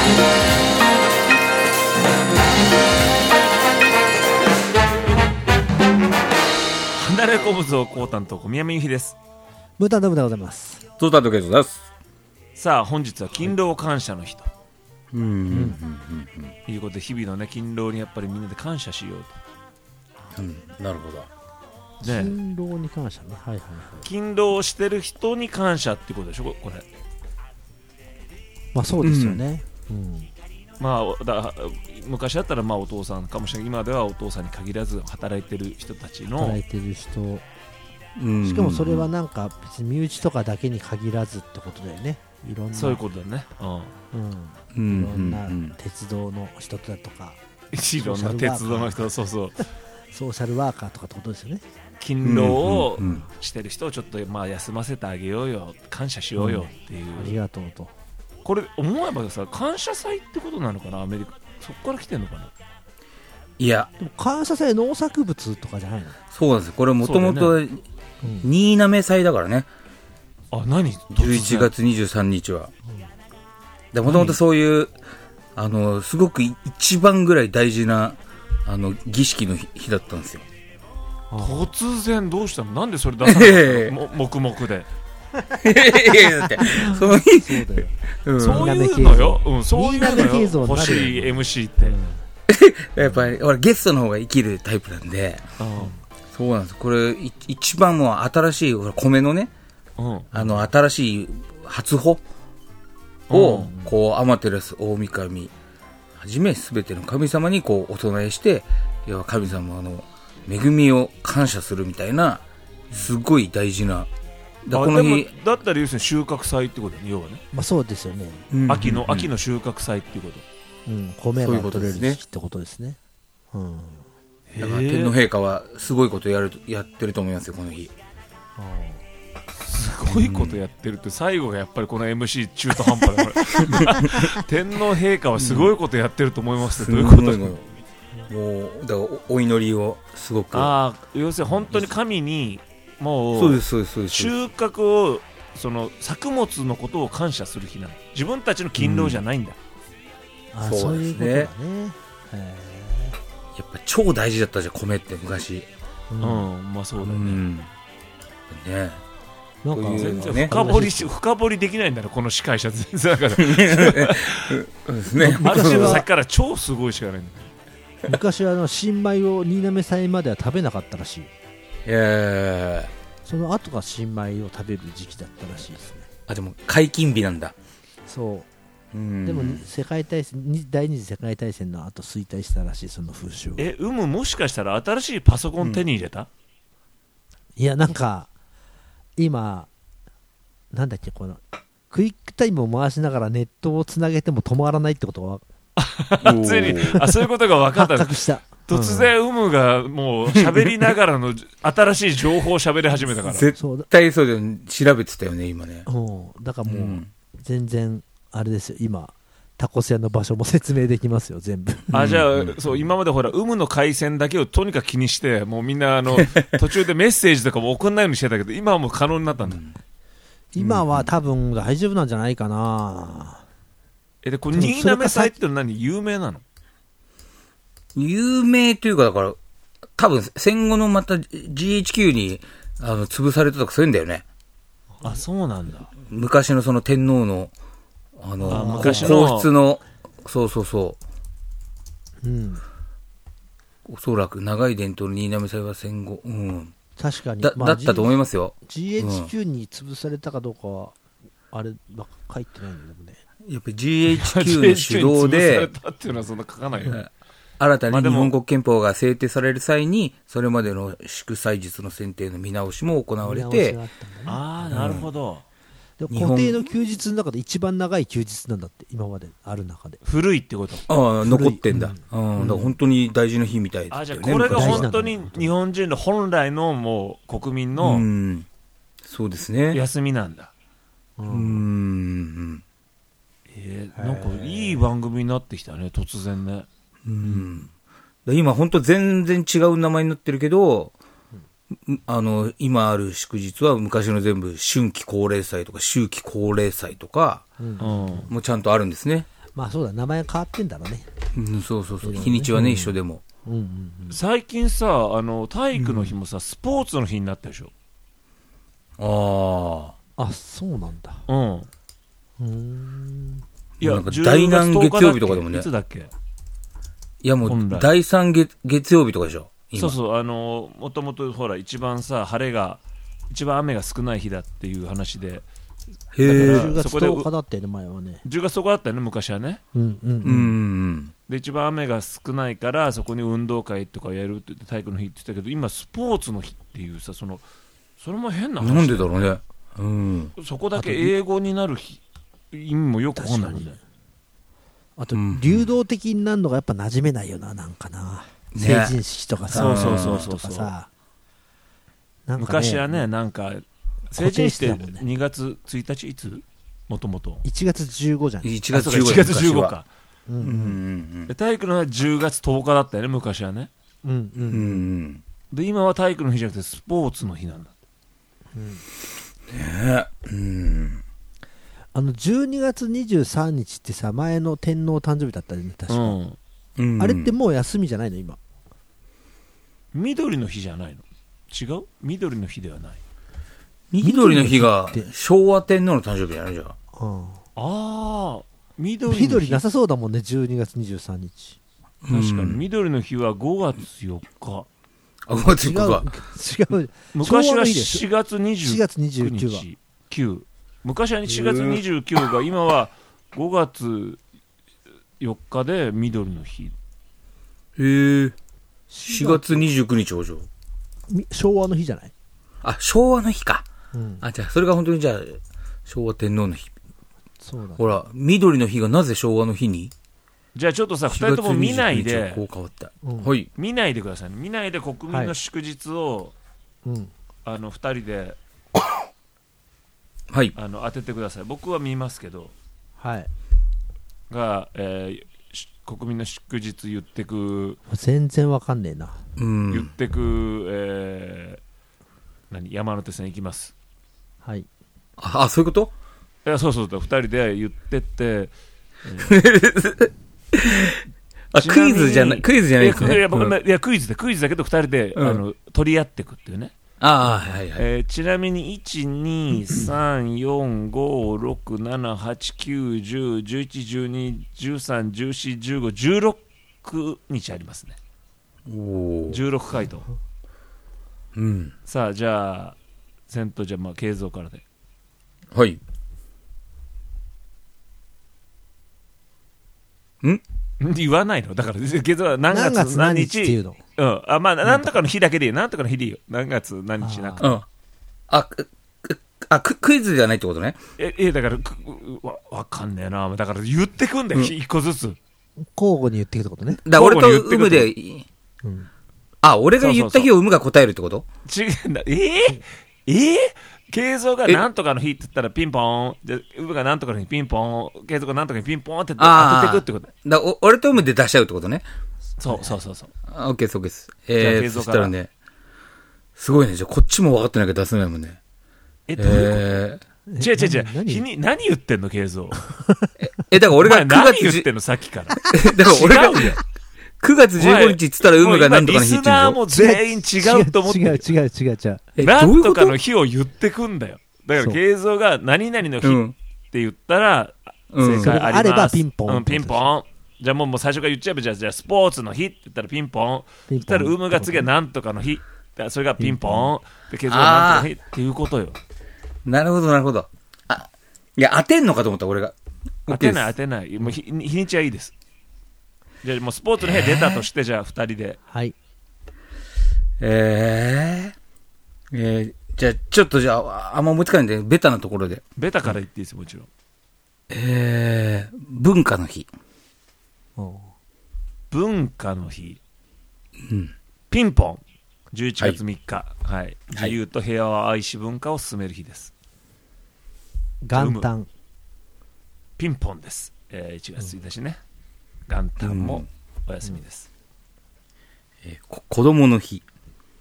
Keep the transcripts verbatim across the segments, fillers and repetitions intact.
離れ小仏を高担当小宮山由紀です。 ムータンドムでございます。 トータルケイトです。 さあ本日は勤労感謝の日と、はい、 うんうんうんうん、いうことで日々のね勤労にやっぱりみんなで感謝しようと、うん、なるほど、 ね、勤労に感謝ね、はいはいはい、 勤労してる人に感謝ってことでしょこれ。 まあそうですよね、うんうん、 まあだ昔だったらまあお父さんかもしれない。今ではお父さんに限らず働いてる人たちの働いてる人、しかもそれはなんか別に身内とかだけに限らずってことだよね。いろんなそういうことだね、 うん、いろんな鉄道の人だとか、 いろんな鉄道の人、そうそうソーシャルワーカーとかってことですよね。 勤労をしてる人をちょっとまあ休ませてあげようよ、感謝しようよっていう、 うん、ありがとうと。 これ思えばさ、感謝祭ってことなのかな、アメリカ。そこから来てんのかな。 いやでも感謝祭農作物とかじゃないの。 そうなんです。これもともと新滑祭だからね。 あ、何じゅういちがつにじゅうさんにちはもともとそういうあのすごく一番ぐらい大事なあの儀式の 日, 日だったんですよ。 突然どうしたの。なんでそれ出さないの黙々でいやいやだってそういうそうだよ、 うん、そういうのよ、うん、そういうのよ欲しい エムシー って、 うん、やっぱり俺ゲストの方が生きるタイプなんで、うん、そうなんです。これ一番もう新しい米のね、うん、あの新しい初穂を、うん、こう天照大神はじめすべての神様にこうお供えして、いや神様の恵みを感謝するみたいなすごい大事な。だ, この日だったら要するに収穫祭ってことだね、要はね。 まあそうですよね、 うん、秋の、うん、秋の収穫祭っていうこと、 うん、米が取れる時期ってことですね。うん、 だから天皇陛下はすごいことやるやってると思いますよこの日。 すごいことやってるって最後がやっぱりこの エムシー 中途半端だから天皇陛下はすごいことやってると思いますって、うん、どういうことですか。 もうだからお祈りをすごく、 あ、要するに本当に神にもうそうですそうですそうです収穫をその作物のことを感謝する日なの。自分たちの勤労じゃないんだ、 うん、あ、そういうことだね。 やっぱ超大事だったじゃん米って昔。 うん、うん、まあそうだね、うん、 ねなんか全然深掘りし深掘りできないんだねこの司会者。全然だからそうですね、ある程度さっきから超すごいしかないんだ。 昔はあの新米を新滑祭までは食べなかったらしい。 えー、 その後が新米を食べる時期だったらしいですね。 あ、でも解禁日なんだ。 そう、うん、でも世界大戦第二次世界大戦の後衰退したらしい、その風習。 え、うむ、もしかしたら新しいパソコン手に入れた、うん、 いやなんか今なんだっけ、このクイックタイムを回しながらネットをつなげても止まらないってことはついにあそういうことが分かった。 発覚した。 突然ウムがもう喋りながらの新しい情報を喋り始めたから絶対そうだよ、調べてたよね今ね。 だからもう全然あれですよ、今タコス屋の場所も説明できますよ全部。 あ、じゃあ、うん、そう今までほらウムの回線だけをとにかく気にしてもうみんなあの途中でメッセージとかも送んないようにしてたけど今はもう可能になったんだ、うん、 今は多分大丈夫なんじゃないかな。 えでこれ新滑祭って何有名なの。 有名というかだから多分戦後のまた ジーエイチキュー にあの潰されたとかそういうんだよね。 あ、そうなんだ。 昔のその天皇のあのあ昔の皇室のそうそうそう、うん、おそらく長い伝統の新滑祭は戦後、うん、 確かにだ,、まあ、だったと思いますよ。 ジーエイチキュー に潰されたかどうかは、うん、あれは書いてないんだもんね。 やっぱり ジーエイチキュー の主導で潰されたっていうのはそんな書かないよね。 新たに日本国憲法が制定される際にそれまでの祝祭日の選定の見直しも行われて、 ね、 ああなるほど、 うん、で固定の休日の中で一番長い休日なんだって今まである中で。 古いってこと。 ああ残ってんだ、うんうん、だから本当に大事な日みたいですよね。 あ、じゃあこれが本当に日本人の本来のもう国民の、うん、 そうですね、 休みなんだ。 うーん、 えー、なんかいい番組になってきたね突然ね。 うん、今本当全然違う名前になってるけど、うん、あの今ある祝日は昔の全部春季高齢祭とか秋季高齢祭とか、うん、もうちゃんとあるんですね。 まあそうだ、名前変わってんだろうね。 うん、そうそうそう、日にちはね、うん、一緒でも、 うんうんうん、 最近さ、あの体育の日もさ、うん、スポーツの日になったでしょ。 あああ、そうなんだ。 うん。 うーん。 いや、なんか第何月曜日とかでもね。 いつだっけ。 いやもう第三 月, 月曜日とかでしょ。 そうそう、あのもともとほら一番さ晴れが一番雨が少ない日だっていう話で。 へえ。じゅうがつとおかだったよね、前はね。 じゅうがつとおかだったよね、昔はね。 うんうんうん。うん、 で一番雨が少ないからそこに運動会とかやるって言って体育の日って言ったけど、今スポーツの日っていうさ、そのそれも変な話。 なんでだろうね。うん。 そこだけ英語になる日意味もよくわかんないもんね。 あと、うん、流動的になるのがやっぱ馴染めないよな、なんかな、ね、成人式とかさ、 そうそうそうそうそう、 なんかね、 昔はね、なんか成人式ってにがつついたちいつもともといちがつじゅうごじゃん。 いちがつじゅうごか、うんうんうんうん、体育の日はじゅうがつとおかだったよね、昔はね、 うんうんうん、 で今は体育の日じゃなくてスポーツの日なんだ、 うんね、うん、 あのじゅうにがつにじゅうさんにちってさ、前の天皇誕生日だったよね、確か、うんうん、あれってもう休みじゃないの今。 緑の日じゃないの？違う？緑の日ではない。 緑の日が昭和天皇の誕生日じゃないじゃん。ああ、緑の日。 緑なさそうだもんね、じゅうにがつにじゅうさんにち。 確かに緑の日はごがつよっか。 あ、ごがつよっかか。違う。 昔はしがつにじゅうくにち。 しがつにじゅうくはきゅう。昔はしがつにじゅうくが今はごがつよっかで緑の日。 へえ。しがつにじゅうくにち往生。 昭和の日じゃない？ あ、昭和の日か。 うん、 あ、じゃあそれが本当にじゃあ昭和天皇の日。 そうだ。 ほら、緑の日がなぜ昭和の日に？ じゃあちょっとさ、ふたりとも見ないで、 こう変わった、 うん、 はい、 見ないでくださいね。見ないで国民の祝日を、はい、あのふたりで、 はい、 あの当ててください。僕は見ますけど、 はい、 が、えー、国民の祝日言ってく、 全然わかんねえな、 うん、 言ってく、えー、何山手線行きます。 はい。 あ、そういうこと？ いや、そうそう、ふたりで言ってって、えーあ、クイズじゃない、クイズじゃないですね。 いや、僕、うん、いやクイズで、クイズだけどふたりで、うん、あの取り合っていくっていうね。 ああ、はいはい。 えー、ちなみにいち、に、さん、よん、ご、ろく、なな、はち、きゅう、じゅう、じゅういち、じゅうに、じゅうさん、じゅうよん、じゅうご、じゅうろくにちありますね。 おじゅうろくかいと。 うん。 さあ、じゃあ先頭、じゃあまあ慶三からで。 はい。ん言わないのだから、慶三は何月何日、 何日っていうの。 うん。あ、まあ、なんとかの日だけでいいよ。なんとかの日でいいよ。何月何日なくて。 うん。あ、あク、クイズじゃないってことね。 え、え、だから、わ、わかんねえな。だから言ってくんだよ。一、うん、個ずつ。 交互に言ってくってことね。 だから俺とウムで、うん、あ、俺が言った日をウムが答えるってこと？ 違うんだ。えー、えー、慶三がなんとかの日って言ったらピンポーン。で、ウムがなんとかの日ピンポーン。慶三がなんとかにピンポーンって当ててくってこと。 だお俺とウムで出しちゃうってことね。 そうそうそうそう。 オッケー、そうです。えー、そしたらね、すごいね。じゃあこっちも分かってないけど出せないもんね。 え、どういうこと？えー、違う違う違う。日に、何言ってんの、慶三。 え、え、だから俺がくがつ何言ってんの、さっきから。だから俺がくがつじゅうごにちっつったらウムがなんとかの日って言うリスナーも全員違うと思ってる。 違う違う違う違う。 え、 なんとかの日を言ってくんだよ。だから慶三が何々の日って言ったら、正解あります。 あればピンポン。 うん、ピンポン。じゃあもうもう最初から言っちゃえば、じゃあ、じゃあスポーツの日って言ったらピンポン。そしたらウムが次はなんとかの日。それがピンポン。で、慶三がなんとかの日っていうことよ。 なるほど、なるほど。あ、いや、当てんのかと思った、俺が。 当てない、当てない。もう日、日にちはいいです。じゃあもうスポーツの日出たとして、じゃあ二人で。 はい。 えー、えー、じゃあ、ちょっとじゃあ、あんま思いつかないんで、ベタなところで。 ベタから言っていいです、もちろん。 えー、文化の日。 文化の日。 うん。 ピンポン。じゅういちがつみっか。はい。はい、自由と平和を愛し文化を進める日です。 元旦。 ピンポンです。えー、いちがつついたちね。元旦もお休みです。 うんうん、えー、こ子供の日。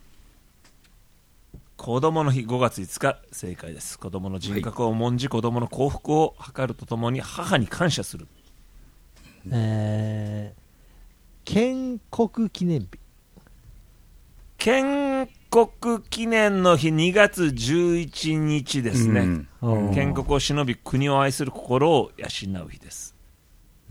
子供の日ごがついつか、正解です。子供の人格を重んじ、子供の幸福を図るとともに母に感謝する。 えー、建国記念日。 建国記念の日にがつじゅういちにちですね、 うん、 建国を忍び国を愛する心を養う日です、 うん、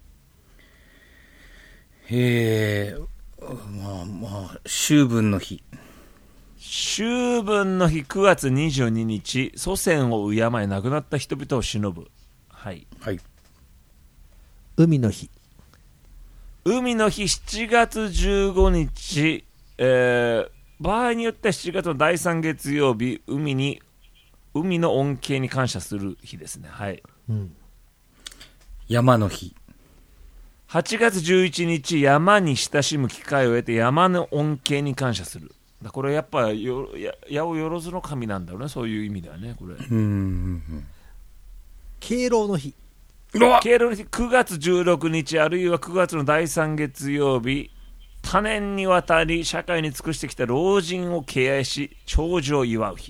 へえ、まあまあ秋分の日。 秋分の日くがつにじゅうににち、祖先を敬い亡くなった人々を忍ぶ。はい、 はい、 海の日。 海の日しちがつじゅうごにち、えー、場合によってはしちがつのだいさん月曜日、海に海の恩恵に感謝する日ですね。はい、 うん、 山の日。 はちがつじゅういちにち、山に親しむ機会を得て山の恩恵に感謝する。だこれやっぱよや八百万の神なんだろうね、そういう意味ではね。これうんうんうん敬老の日。 敬老の日くがつじゅうろくにち、あるいはくがつのだいさん月曜日、多年にわたり社会に尽くしてきた老人を敬愛し長寿を祝う日。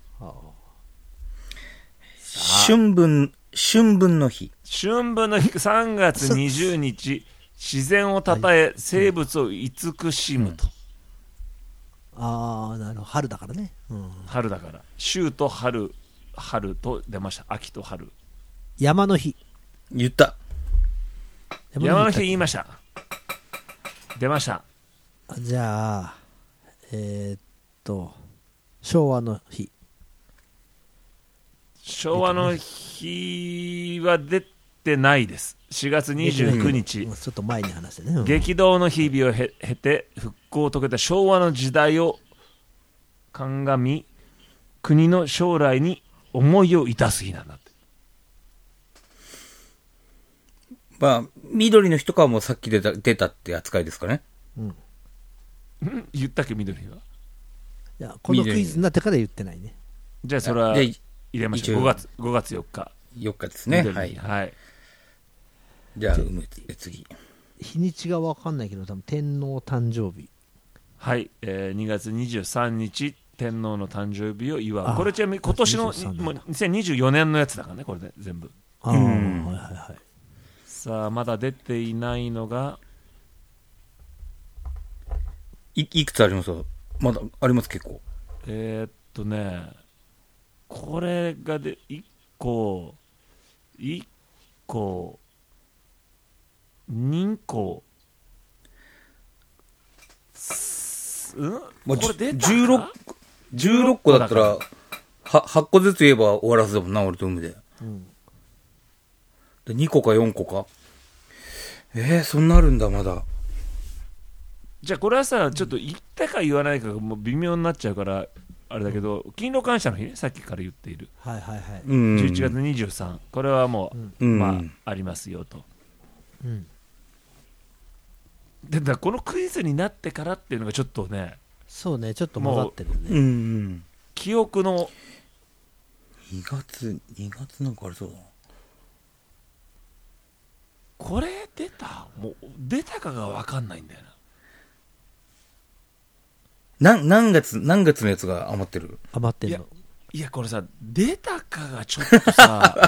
春分春分の日。 春分の日さんがつにじゅうにち、自然をたたえ生物を慈しむと、 うん、ああなるほど、春だからね、うん、 春だから秋と春、春と出ました、秋と春。 山の日。 言った。 山の日言いました、出ました。 じゃあえー、っと昭和の日。 昭和の日は出てないです。しがつにじゅうくにち、 うん、ちょっと前に話してね、うん、 激動の日々を経て復興を遂げた昭和の時代を鑑み、国の将来に思いを致す日なんだって。 まあ緑の日とかはもうさっき出た出たって扱いですかね。 うん、 言ったっけ緑は。 いやこのクイズになってから言ってないね。 じゃあそれは入れましょう。ごがつごがつよっか。 よっかですね。はい、 はい、 じゃあ次日にちが分かんないけど多分天皇誕生日。 はい、えー、にがつにじゅうさんにち天皇の誕生日を祝う。これちなみに今年のもうにせんにじゅうよねんのやつだからね、これで全部。 あ、うん、はいはいはい。 さあまだ出ていないのがい, いくつありますか。まだあります結構。 えー、っとねこれがでいっこいっこにこ、うん、これ出たかじゅうろく、 じゅうろっこだったらははっこずつ言えば終わらせたもんな、俺と海で、うん、でにこかよんこか。えー、そんなあるんだまだ。 じゃあこれはさ、ちょっと言ったか言わないかがもう微妙になっちゃうからあれだけど、うん、勤労感謝の日ね、さっきから言っている、 はいはいはい、 じゅういちがつにじゅうさん、これはもう、うん、まあありますよと、うん、でだこのクイズになってからっていうのがちょっとね、 そうね、ちょっと混ざってるね、 うんうん、 記憶のにがつにがつなんかありそうだな。 これ出たもう出たかが分かんないんだよな。な何月何月のやつが余ってる？ 余ってるの。 いや、いやこれさ出たかがちょっとさ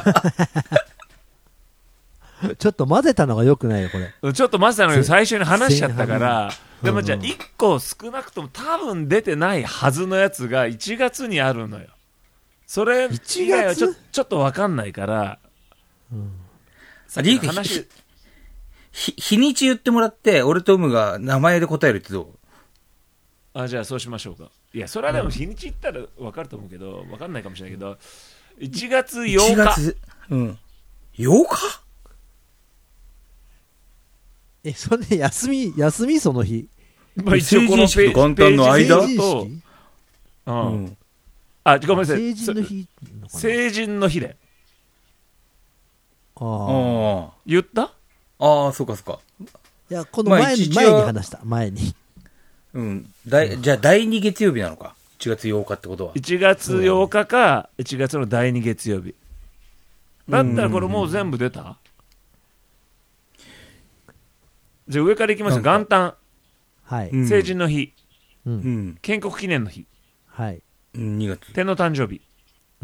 ちょっと混ぜたのが良くないよこれ。 ちょっと混ぜたのが最初に話しちゃったから、でもじゃあいっこ少なくとも多分出てないはずのやつがいちがつにあるのよ。それ以外はちょ、ちょっと分かんないから、うん、さっきの話ひ日にち言ってもらって俺とウムが名前で答えるってどう？ あ、じゃあそうしましょうか。いやそれはでも日にち言ったら分かると思うけど、分かんないかもしれないけど、いちがつようか。いちがつ、 うん、ようか？ え、それで休み休みその日。 まあ一応このページ元旦の間と、うん、うん、あ、ごめんなさい。 成人の日。 成人の日で。 ああ。 言った？ ああ、そうかそうか。 いや、この前に、まあ、前に話した。前に。 うん。だい、じゃあ、だいに月曜日なのか。いちがつようかってことは。 いちがつようかか、いちがつのだいに月曜日。だったらこれもう全部出た？じゃあ上からいきますよ。元旦。 はい。 成人の日。 うん。 建国記念の日。 はい。 にがつ。 天皇誕生日。 うん。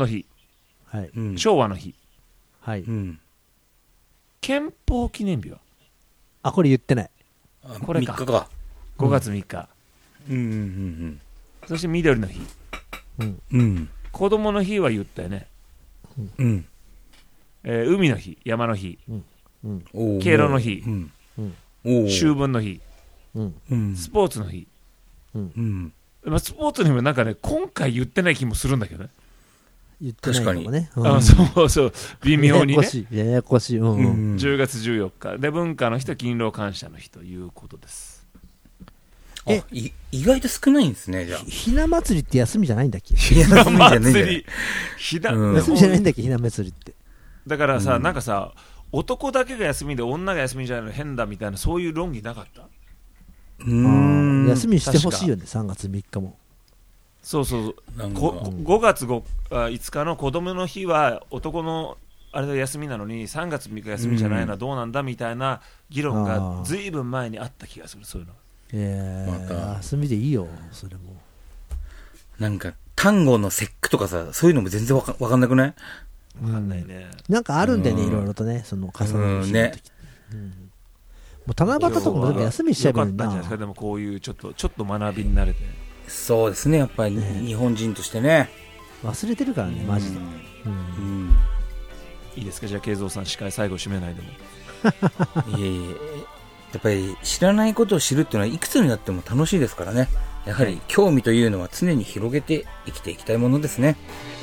春分の日。 はい。 昭和の日。 はい。 うん。 憲法記念日はあ、これ言ってない。 これかみっかか。 ごがつみっか、 うんうんうんそして緑の日、 うん。 うん子供の日は言ったよね、 うんえー海の日、山の日、 うん。 おー敬老の日うんうん。 おー秋分の日、 うん。 うんスポーツの日、 うんまあ、スポーツの日もなんかね今回言ってない気もするんだけどね、 言ってないかもね。うんあそうそう微妙にねややこしい。ややこしい。うんうん。 うんじゅうがつじゅうよっかで文化の日と勤労感謝の日ということです。 あい意外と少ないんですねじゃあ。 ひな祭りって休みじゃないんだっけ？ いや休みじゃねえんじゃない祭りひな、 うん休みじゃないんだっけ、ひな祭りって。 だからさ、 うんなんかさ男だけが休みで女が休みじゃないの変だみたいなそういう論議なかった？ うあーんー休みにしてほしいよね、さんがつみっかも。 そうそうなんかこごがついつかの子供の日は男のあれで休みなのにさんがつみっか休みじゃないのはどうなんだみたいな議論あがーずいぶん前にあった気がするそういうの。 えまたー、休みでいいよ、それも。 なんか単語の節句とかさそういうのも全然わかわかんなくない？ わかんないね。 なんかあるんだよね、 うんいろいろとね、その重なる日うんのね時。うんもう七夕とかもでも休みしちゃえばいいなよかったんじゃないですか。でもこういうちょっとちょっと学びになれて。 そうですねやっぱりね日本人としてね。 忘れてるからね、マジで。 ううんんいいですかじゃあ慶三さん司会最後締めないでも。 いえいえやっぱり知らないことを知るっていうのはいくつになっても楽しいですからね。やはり興味というのは常に広げて生きていきたいものですね。